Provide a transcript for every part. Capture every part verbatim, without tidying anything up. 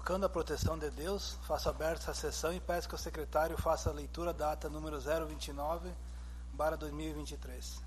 Invocando a proteção de Deus, faço aberta essa sessão e peço que o secretário faça a leitura da ata número zero vinte e nove barra dois mil e vinte e três.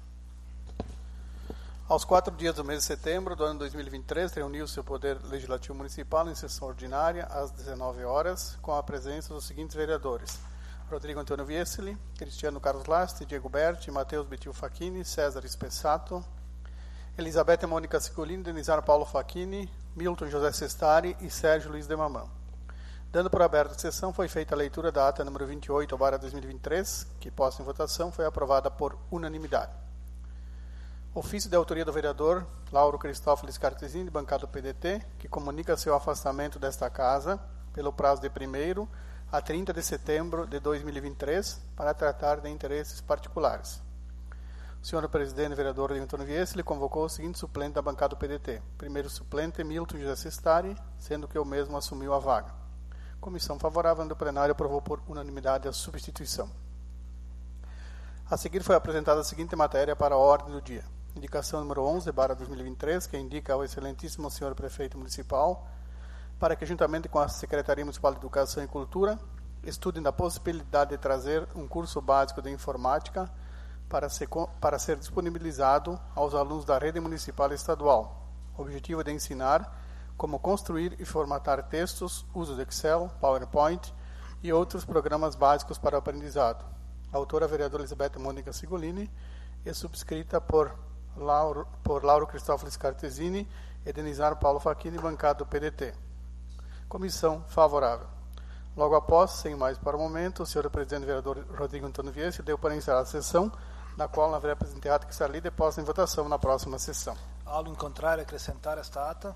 Aos quatro dias do mês de setembro do ano dois mil e vinte e três, reuniu-se o Poder Legislativo Municipal em sessão ordinária às dezenove horas, com a presença dos seguintes vereadores: Rodrigo Antônio Vieseli, Cristiano Carlos Lasti, Diego Berti, Matheus Betil Facchini, César Spessato, Elizabeth Mônica Cicolini, Denizar Paulo Facchini, Milton José Sestari e Sérgio Luiz de Mamão. Dando por aberta a sessão, foi feita a leitura da ata número vinte e oito barra dois mil e vinte e três, que, posta em votação, foi aprovada por unanimidade. Ofício de autoria do vereador Lauro Cristófilo Scartesini, bancado P D T, que comunica seu afastamento desta casa pelo prazo de primeiro a trinta de setembro de dois mil e vinte e três, para tratar de interesses particulares. O senhor presidente, vereador Antônio Vieseli, convocou o seguinte suplente da bancada do P D T. Primeiro suplente, Milton José Sestari, sendo que o mesmo assumiu a vaga. Comissão favorável do plenário aprovou por unanimidade a substituição. A seguir foi apresentada a seguinte matéria para a ordem do dia. Indicação número onze barra dois mil e vinte e três, que indica ao excelentíssimo senhor prefeito municipal para que, juntamente com a Secretaria Municipal de Educação e Cultura, estudem da possibilidade de trazer um curso básico de informática para ser, para ser disponibilizado aos alunos da rede municipal e estadual. O objetivo é de ensinar como construir e formatar textos, uso de Excel, PowerPoint e outros programas básicos para o aprendizado. A autora, a vereadora Elizabeth Mônica Cicolini, é subscrita por Lauro, por Lauro Cristófilo Scartesini e Denizar Paulo Facchini, bancado do P D T. Comissão favorável. Logo após, sem mais para o momento, o senhor presidente, vereador Rodrigo Antônio Vieseli, deu para encerrar a sessão, na qual haverá apresentado que será lida e posta em votação na próxima sessão. Algo em contrário a acrescentar esta ata?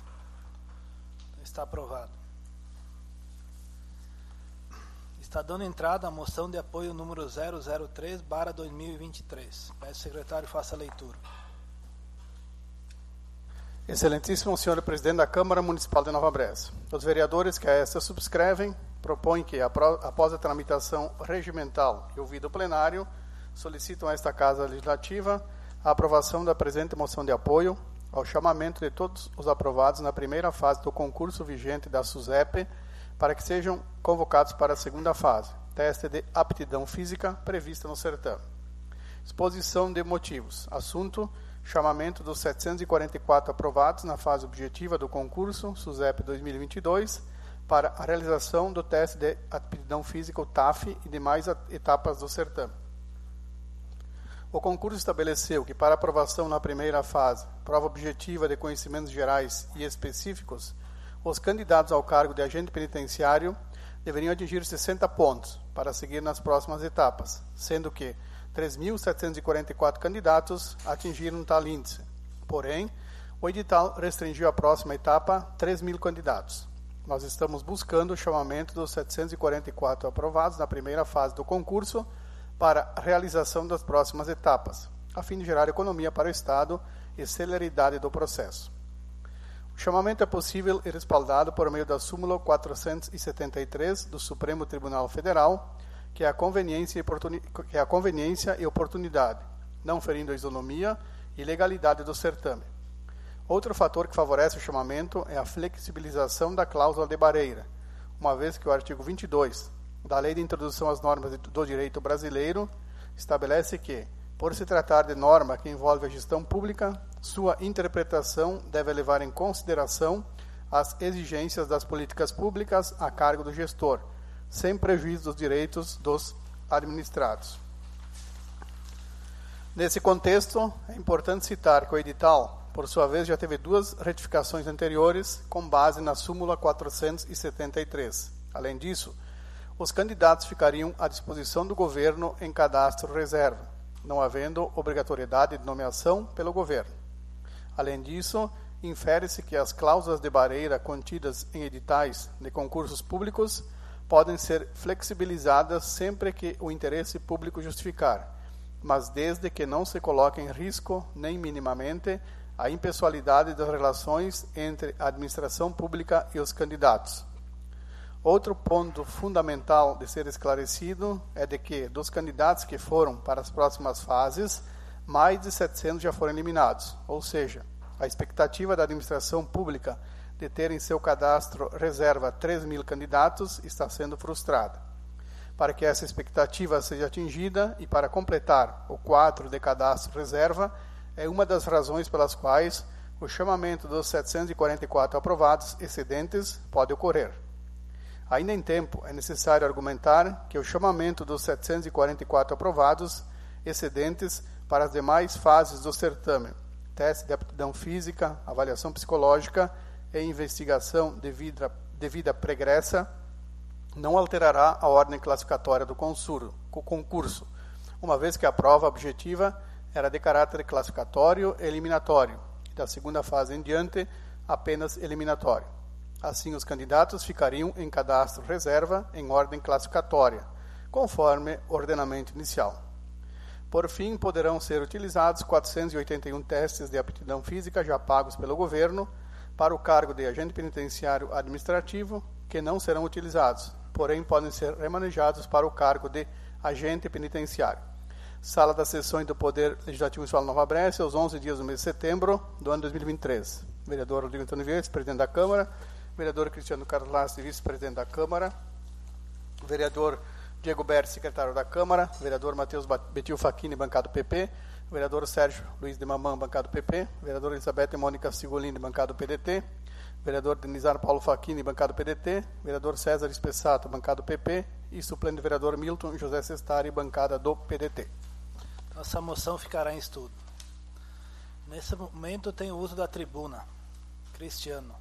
Está aprovado. Está dando entrada a moção de apoio número zero zero três barra dois mil e vinte e três. Peço que o secretário faça a leitura. Excelentíssimo senhor presidente da Câmara Municipal de Nova Bresa, os vereadores que a esta subscrevem propõem que, após a tramitação regimental e ouvido o plenário, solicitam a esta Casa Legislativa a aprovação da presente moção de apoio ao chamamento de todos os aprovados na primeira fase do concurso vigente da SUSEP, para que sejam convocados para a segunda fase, teste de aptidão física prevista no certame. Exposição de motivos. Assunto: chamamento dos setecentos e quarenta e quatro aprovados na fase objetiva do concurso SUSEP dois mil e vinte e dois para a realização do teste de aptidão física, o T A F, e demais etapas do certame. O concurso estabeleceu que, para aprovação na primeira fase, prova objetiva de conhecimentos gerais e específicos, os candidatos ao cargo de agente penitenciário deveriam atingir sessenta pontos para seguir nas próximas etapas, sendo que três mil setecentos e quarenta e quatro candidatos atingiram tal índice. Porém, o edital restringiu a próxima etapa a três mil candidatos. Nós estamos buscando o chamamento dos setecentos e quarenta e quatro aprovados na primeira fase do concurso para a realização das próximas etapas, a fim de gerar economia para o Estado e celeridade do processo. O chamamento é possível e respaldado por meio da súmula quatrocentos e setenta e três do Supremo Tribunal Federal, que é a conveniência e, que é a conveniência e oportunidade, não ferindo a isonomia e legalidade do certame. Outro fator que favorece o chamamento é a flexibilização da cláusula de barreira, uma vez que o artigo vinte e dois da Lei de Introdução às Normas do Direito Brasileiro estabelece que, por se tratar de norma que envolve a gestão pública, sua interpretação deve levar em consideração as exigências das políticas públicas a cargo do gestor, sem prejuízo dos direitos dos administrados. Nesse contexto, é importante citar que o edital, por sua vez, já teve duas retificações anteriores com base na súmula quatrocentos e setenta e três. Além disso, os candidatos ficariam à disposição do governo em cadastro reserva, não havendo obrigatoriedade de nomeação pelo governo. Além disso, infere-se que as cláusulas de barreira contidas em editais de concursos públicos podem ser flexibilizadas sempre que o interesse público justificar, mas desde que não se coloque em risco, nem minimamente, a impessoalidade das relações entre a administração pública e os candidatos. Outro ponto fundamental de ser esclarecido é de que, dos candidatos que foram para as próximas fases, mais de setecentos já foram eliminados, ou seja, a expectativa da administração pública de ter em seu cadastro reserva três mil candidatos está sendo frustrada. Para que essa expectativa seja atingida e para completar o quadro de cadastro reserva, é uma das razões pelas quais o chamamento dos setecentos e quarenta e quatro aprovados excedentes pode ocorrer. Ainda em tempo, é necessário argumentar que o chamamento dos setecentos e quarenta e quatro aprovados excedentes para as demais fases do certame, teste de aptidão física, avaliação psicológica e investigação devida, devida pregressa, não alterará a ordem classificatória do concurso, uma vez que a prova objetiva era de caráter classificatório e eliminatório, e da segunda fase em diante, apenas eliminatório. Assim, os candidatos ficariam em cadastro reserva em ordem classificatória, conforme ordenamento inicial. Por fim, poderão ser utilizados quatrocentos e oitenta e um testes de aptidão física já pagos pelo governo para o cargo de agente penitenciário administrativo, que não serão utilizados, porém podem ser remanejados para o cargo de agente penitenciário. Sala das Sessões do Poder Legislativo Municipal de Nova Brécia, aos onze dias do mês de setembro do ano dois mil e vinte e três. Vereador Rodrigo Antônio Vieira, presidente da Câmara. Vereador Cristiano Carlos Lassi, vice-presidente da Câmara. Vereador Diego Berti, secretário da Câmara. Vereador Matheus Betil Facchini, bancada do P P. Vereador Sérgio Luiz de Mamã, bancada do P P. Vereador Elizabeth Mônica Sigolini, bancada do P D T. Vereador Denizar Paulo Facchini, bancada do P D T. Vereador César Espessato, bancada do P P. E suplente vereador Milton José Sestari, bancada do P D T. Essa moção ficará em estudo. Nesse momento tem o uso da tribuna. Cristiano.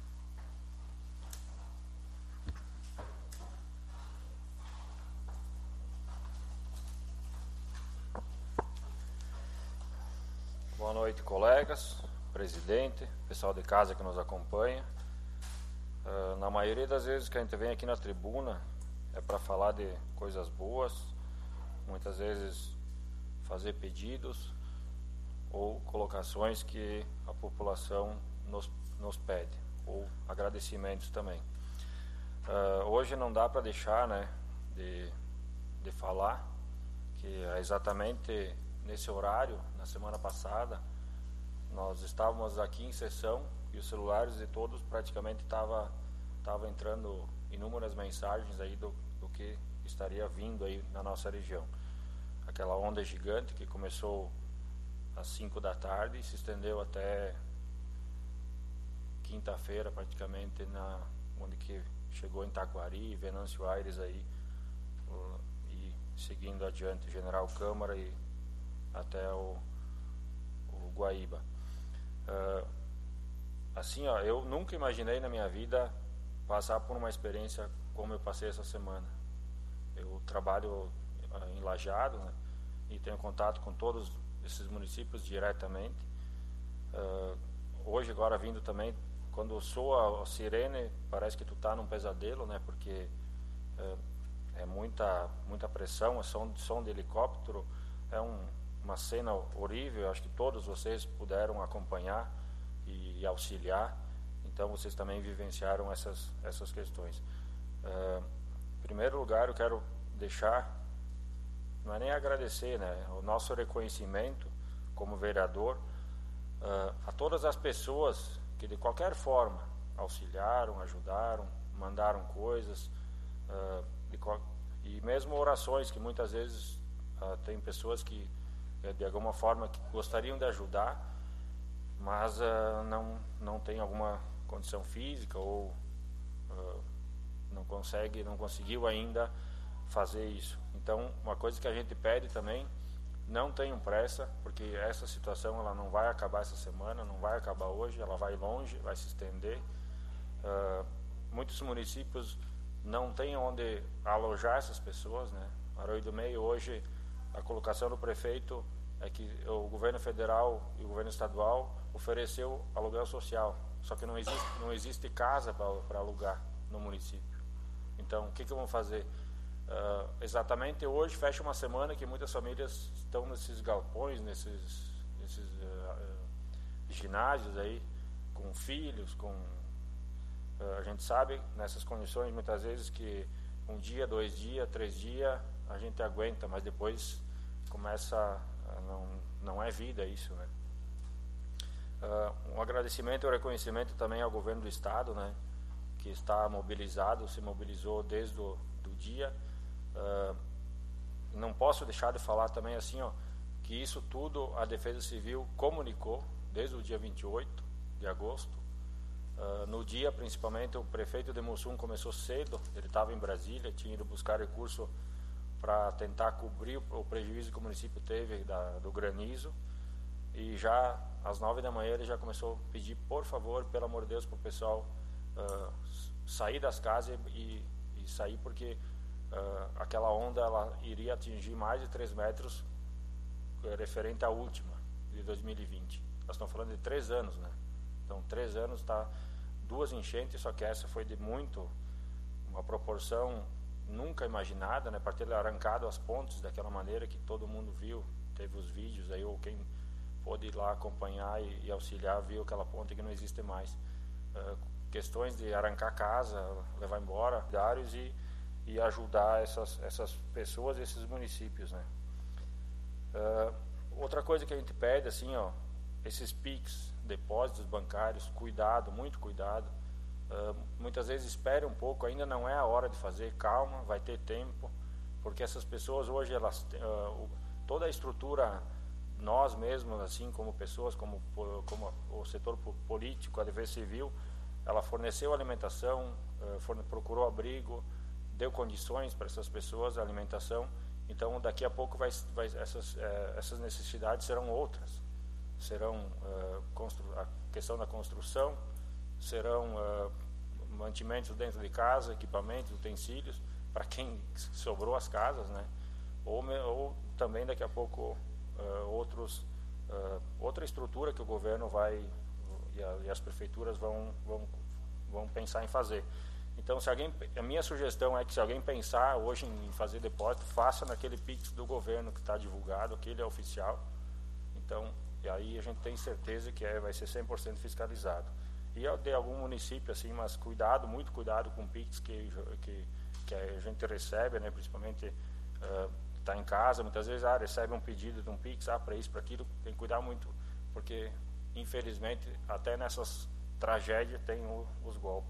Boa noite, colegas, presidente, pessoal de casa que nos acompanha. Uh, na maioria das vezes que a gente vem aqui na tribuna é para falar de coisas boas, muitas vezes fazer pedidos ou colocações que a população nos, nos pede, ou agradecimentos também. Uh, hoje não dá para deixar, né, de, de falar que é exatamente nesse horário, na semana passada, nós estávamos aqui em sessão e os celulares de todos praticamente estavam tava entrando inúmeras mensagens aí do, do que estaria vindo aí na nossa região. Aquela onda gigante que começou às cinco da tarde e se estendeu até quinta-feira praticamente, na, onde que chegou em Taquari, Venâncio Aires aí, uh, e seguindo adiante General Câmara e até o, o Guaíba. Uh, assim, ó, eu nunca imaginei na minha vida passar por uma experiência como eu passei essa semana. Eu trabalho uh, em Lajeado, né, e tenho contato com todos esses municípios diretamente. Uh, hoje, agora vindo também, quando soa a sirene, parece que tu tá num pesadelo, né, porque uh, é muita, muita pressão, é som, som de helicóptero, é um uma cena horrível. Acho que todos vocês puderam acompanhar e, e auxiliar, então vocês também vivenciaram essas, essas questões. Uh, em primeiro lugar, eu quero deixar, não é nem agradecer, né, o nosso reconhecimento como vereador uh, a todas as pessoas que de qualquer forma auxiliaram, ajudaram, mandaram coisas, uh, de qual, e mesmo orações, que muitas vezes uh, tem pessoas que de alguma forma que gostariam de ajudar, mas uh, não, não tem alguma condição física ou uh, não consegue, não conseguiu ainda fazer isso. Então, uma coisa que a gente pede também, não tenham pressa, porque essa situação ela não vai acabar essa semana, não vai acabar hoje, ela vai longe, vai se estender. Uh, muitos municípios não têm onde alojar essas pessoas, né? Aroio do Meio hoje, a colocação do prefeito é que o governo federal e o governo estadual ofereceu aluguel social, só que não existe, não existe casa para alugar no município. Então, o que, que vamos fazer? Uh, exatamente hoje fecha uma semana que muitas famílias estão nesses galpões, nesses, nesses uh, uh, ginásios aí, com filhos, com... Uh, a gente sabe, nessas condições, muitas vezes que um dia, dois dias, três dias, a gente aguenta, mas depois começa... Não, não é vida isso, né? Uh, um agradecimento e um reconhecimento também ao governo do estado, né, que está mobilizado, se mobilizou desde o do dia. Uh, não posso deixar de falar também assim, ó, que isso tudo a Defesa Civil comunicou desde o dia vinte e oito de agosto. Uh, no dia, principalmente, o prefeito de Mussum começou cedo, ele estava em Brasília, tinha ido buscar recurso para tentar cobrir o prejuízo que o município teve da, do granizo. E já às nove da manhã ele já começou a pedir, por favor, pelo amor de Deus, para o pessoal uh, sair das casas e, e sair, porque uh, aquela onda ela iria atingir mais de três metros, uh, referente à última, de dois mil e vinte. Nós estamos falando de três anos, né? Então, três anos, tá, duas enchentes, só que essa foi de muito, uma proporção nunca imaginada, né? Para ter arrancado as pontes daquela maneira que todo mundo viu, teve os vídeos aí, ou quem pôde ir lá acompanhar e, e auxiliar, viu aquela ponte que não existe mais. Uh, questões de arrancar casa, levar embora diários e, e ajudar essas, essas pessoas, esses municípios, né? Uh, outra coisa que a gente pede, assim, ó, esses P I Cs, depósitos bancários, cuidado, muito cuidado. Uh, muitas vezes espere um pouco, ainda não é a hora de fazer, calma, vai ter tempo, porque essas pessoas hoje, elas, uh, toda a estrutura, nós mesmos, assim, como pessoas, como, como o setor político, a Defesa Civil, ela forneceu alimentação, uh, forne, procurou abrigo, deu condições para essas pessoas, a alimentação. Então, daqui a pouco, vai, vai, essas, uh, essas necessidades serão outras. Serão uh, constru- a questão da construção, serão uh, mantimentos dentro de casa, equipamentos, utensílios, para quem sobrou as casas, né? Ou, me, ou também daqui a pouco uh, outros, uh, outra estrutura que o governo vai e, a, e as prefeituras vão, vão, vão pensar em fazer. Então, se alguém, a minha sugestão é que se alguém pensar hoje em fazer depósito, faça naquele P I X do governo que está divulgado, aquele é oficial. Então, e aí a gente tem certeza que é, vai ser cem por cento fiscalizado. E de algum município, assim, mas cuidado, muito cuidado com o P I X que, que, que a gente recebe, né, principalmente está uh, em casa, muitas vezes ah, recebe um pedido de um P I X, ah, para isso, para aquilo, tem que cuidar muito, porque infelizmente até nessas tragédias tem o, os golpes.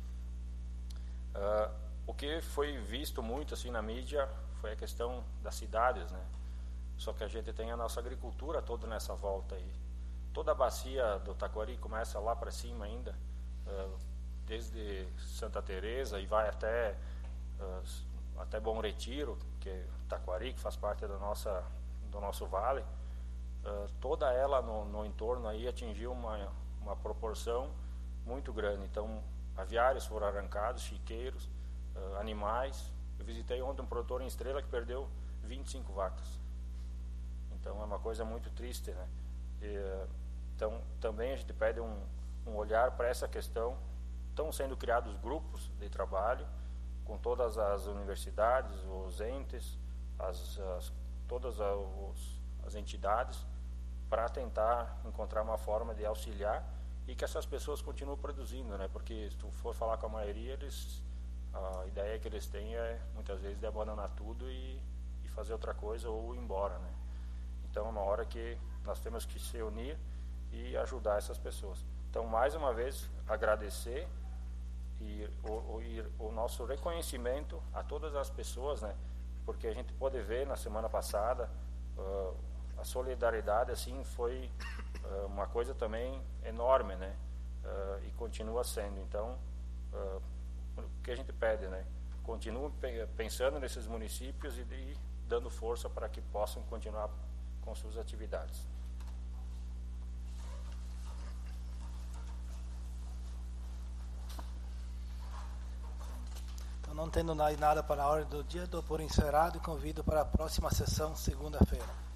Uh, o que foi visto muito assim na mídia foi a questão das cidades, né? Só que a gente tem a nossa agricultura toda nessa volta aí. Toda a bacia do Taquari começa lá para cima ainda, uh, desde Santa Teresa e vai até, uh, até Bom Retiro, que é Taquari, que faz parte da nossa, do nosso vale. Uh, toda ela no, no entorno aí atingiu uma, uma proporção muito grande. Então, aviários foram arrancados, chiqueiros, uh, animais. Eu visitei ontem um produtor em Estrela que perdeu vinte e cinco vacas. Então é uma coisa muito triste, né? E, então também a gente pede um, um olhar para essa questão. Estão sendo criados grupos de trabalho com todas as universidades, os entes, as, as, todas as, os, as entidades, para tentar encontrar uma forma de auxiliar e que essas pessoas continuem produzindo, né? Porque se tu for falar com a maioria, eles, a ideia que eles têm é muitas vezes de abandonar tudo e, e fazer outra coisa ou ir embora, né? Então, é uma hora que nós temos que se unir e ajudar essas pessoas. Então, mais uma vez, agradecer e o, o, o nosso reconhecimento a todas as pessoas, né? Porque a gente pode ver na semana passada, uh, a solidariedade assim foi uh, uma coisa também enorme, né? Uh, e continua sendo. Então, uh, o que a gente pede, né? Continue pensando nesses municípios e, e dando força para que possam continuar com suas atividades. Então, não tendo nada para a ordem do dia, dou por encerrado e convido para a próxima sessão, segunda-feira.